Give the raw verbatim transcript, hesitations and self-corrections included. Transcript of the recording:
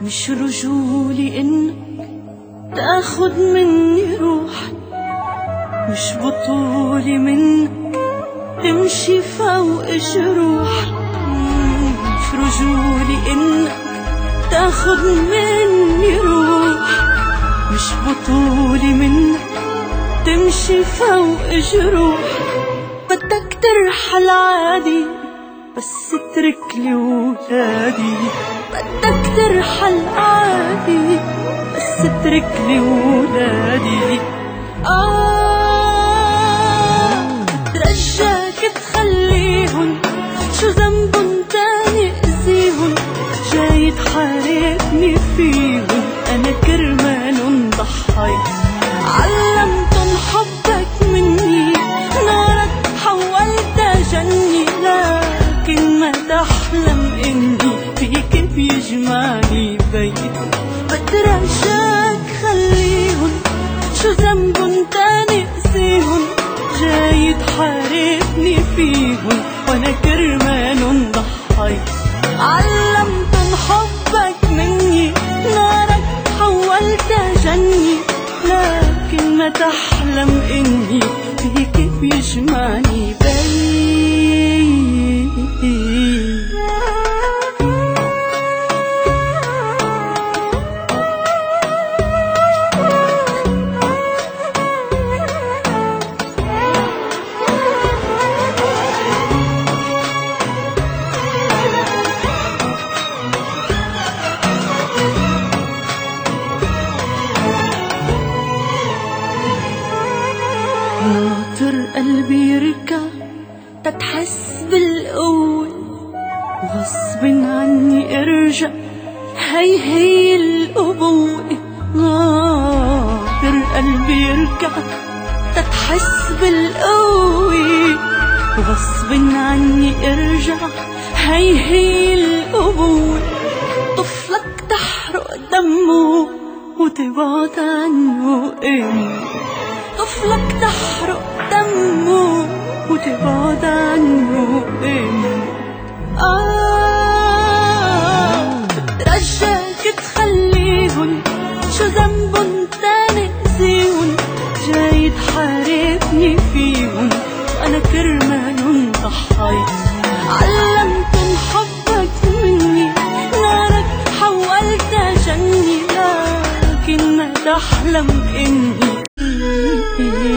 مش رجولي انك تاخد مني روحي، مش بطولي منك تمشي فوق جروحي. مش رجولي انك تاخد مني روحي، مش بطولي منك تمشي فوق جروحي. بدك ترحل عادي بس اتركلي ولادي، بدك ترحل عادي بس اتركلي ولادي. آه بترجاك تخليهن، شو ذنبن تاني أذيهن؟ جاي تحاربني فيهن، أنا كرمالن ضحيت. علمتن حبك مني، نارك حولتها جني، لكن ما تحلم إني فيك بيجمعني بيت. بترجاك خليهن، شو ذنبن تاني أذيهن؟ جاي تحاربني فيهن وانا كرمالن ضحيت. علمتن حبك مني، نارك حولتها جني، لكن ما تحلم اني فيك بيجمعني بيت. ناطر قلبي يركع تتحس بالقوة، غصب عني ارجع، هي هي الأبوة. ناطر قلبي يركع تتحس بالقوة، غصب عني ارجع، هي هي الأبوة. طفلك تحرق دمه وتبعد عنه امه، طفلك تحرق دمه وتبعد عنه امه. آه بترجاك تخليهن، شو ذنبن تاني أذيهن؟ جاي تحاربني فيهن أنا كرمالن ضحيت. علمتن حبك مني، نارك حولتها جني، لكن ما تحلم إني